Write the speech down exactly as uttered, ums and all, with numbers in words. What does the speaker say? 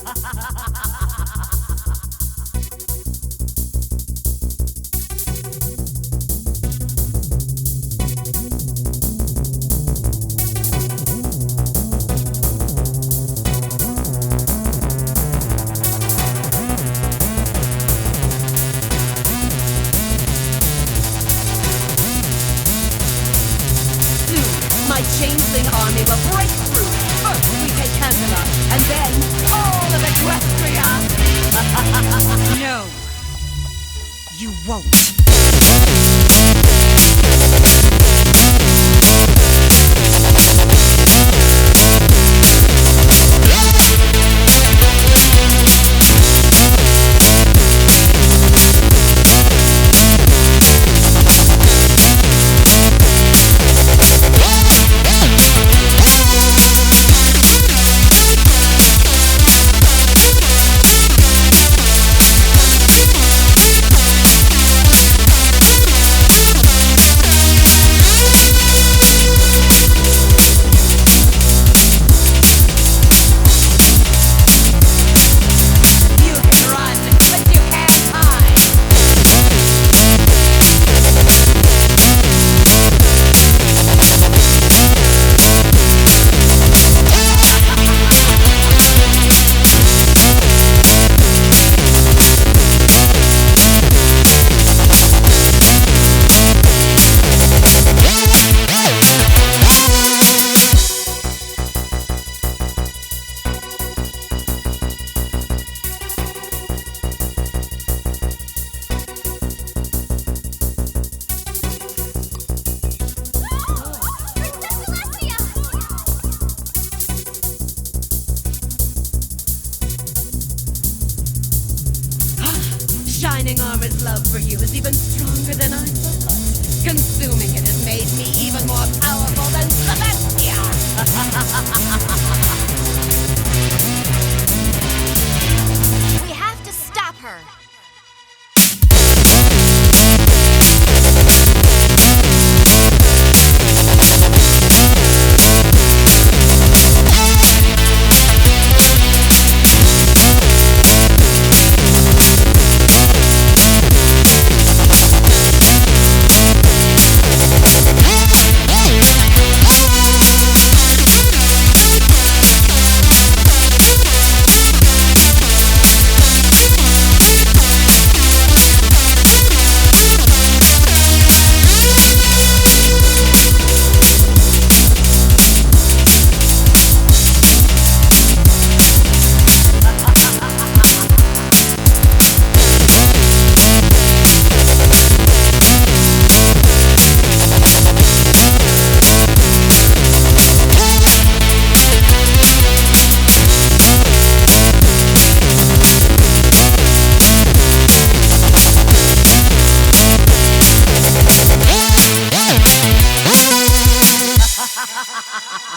My changeling army will break through. First we take Candela, and then all of Equestria! No, you won't. Shining Armor's love for you is even stronger than I thought. Consuming it has made me even more powerful than Celestia! We have to stop her. Ha ha ha ha ha!